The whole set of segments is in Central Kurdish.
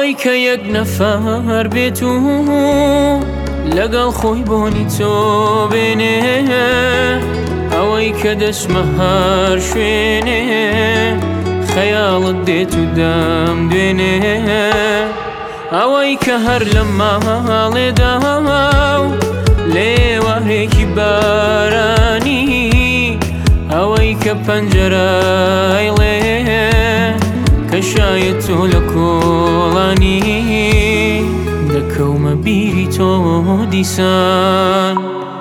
ئەوەی کە یەک نەفەر بێت و لەگەڵ خۆی بۆنی تۆ بێنێ، ئەوەی کە دەچمە هەر شوێنێ خەیاڵت دێت و دەم دوێنێ، ئەوەی کە هەر لە ماڵێدا و لێوارێکی بارانی، ئەوەی کە پەنجەرەی لێ کە شایەت تۆ لە کۆڵانی، دەکەومە بیری تۆ دیسان.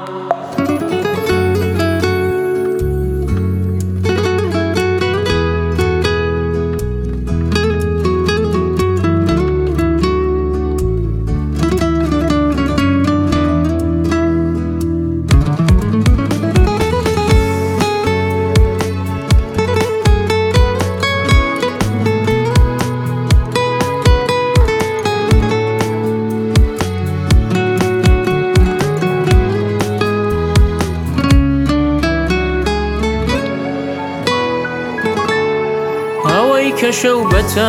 کە شەو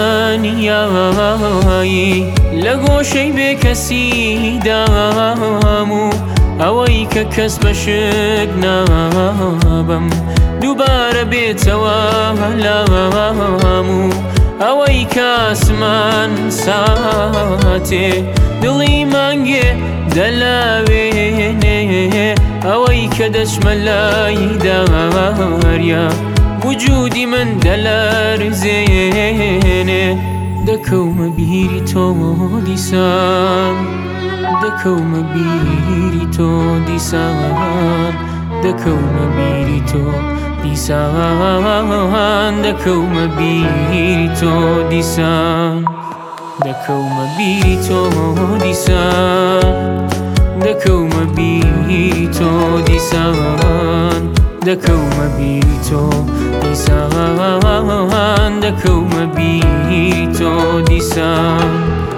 بەتەنیایی لە گۆشەی بێکەسی دام و ئەوەی کە کەس بە شک نابم دووبارە بێتەوە لام و ئەوەی کە ئاسمان ساتێ دڵی مانگێ دەلاوێنێ، ئەوەی کە دەچمە لای داریا وجودی من دەلەرزێنێ، دەکەومە بیری تۆ دیسان، دەکەومە بیری تۆ دیسان، دەکەومە بیری تۆ دیسان، دەکەومە بیری تۆ دیسان، دەکەومە بیری تۆ دیسان، دەکەومە بیری تۆ دیسان، دەکەومە بیری تۆ دیسان، دەکەومە بیری تۆ دیسان.